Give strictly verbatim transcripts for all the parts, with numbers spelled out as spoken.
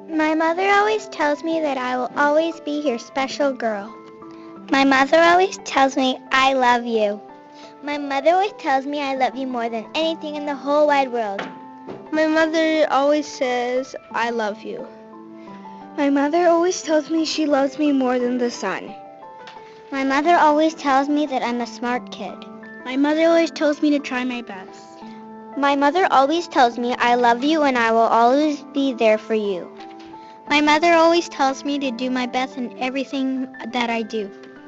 My mother always tells me that I will always be your special girl. My mother always tells me I love you. My mother always tells me I love you more than anything in the whole wide world. My mother always says, I love you. My mother always tells me she loves me more than the sun. My mother always tells me that I'm a smart kid. My mother always tells me to try my best. My mother always tells me I love you and I will always be there for you. My mother always tells me to do my best in everything that I do.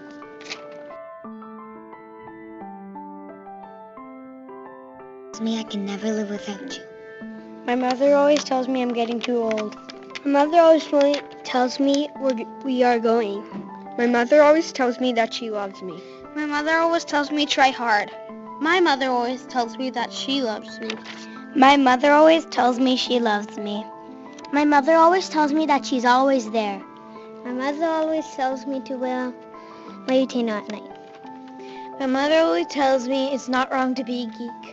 Me I can never live without you. My mother always tells me I'm getting too old. My mother always tells me we're, we are going. My mother always tells me that she loves me. My mother always tells me try hard. My mother always tells me that she loves me. My mother always tells me she loves me. My mother always tells me that she's always there. My mother always tells me to wear waiting at night. My mother always tells me it's not wrong to be a geek.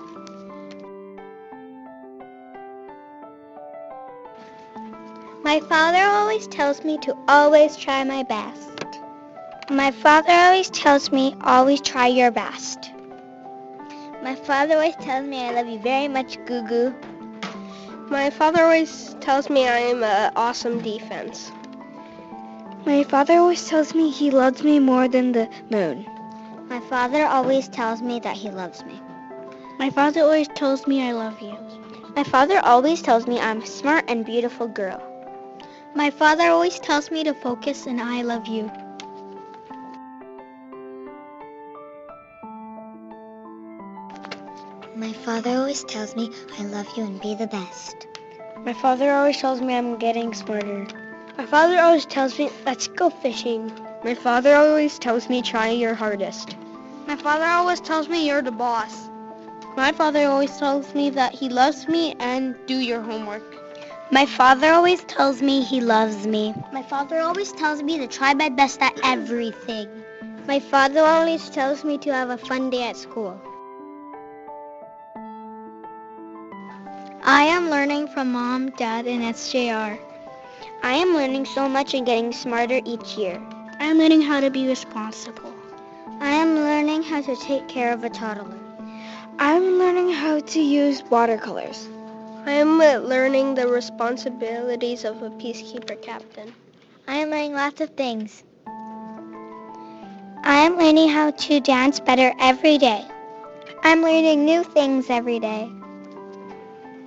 My father always tells me to always try my best. My father always tells me always try your best. My father always tells me I love you very much, Goo Goo. My father always tells me I am an awesome defense. My father always tells me he loves me more than the moon. My father always tells me that he loves me. My father always tells me I love you. My father always tells me I'm a smart and beautiful girl. My father always tells me to focus and I love you. My father always tells me I love you and be the best. My father always tells me I'm getting smarter. My father always tells me, let's go fishing. My father always tells me, try your hardest. My father always tells me you're the boss. My father always tells me that he loves me and do your homework. My father always tells me he loves me. My father always tells me to try my best at everything. My father always tells me to have a fun day at school. I am learning from Mom, Dad, and S J R. I am learning so much and getting smarter each year. I am learning how to be responsible. I am learning how to take care of a toddler. I'm learning how to use watercolors. I am learning the responsibilities of a peacekeeper captain. I am learning lots of things. I am learning how to dance better every day. I'm learning new things every day.